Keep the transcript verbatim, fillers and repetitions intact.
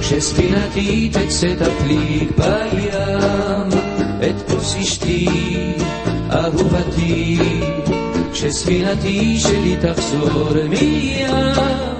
כשספינתי תצא תפליג בים, את כוס אשתי אהובתי, כשספינתי שלי תחזור מיד.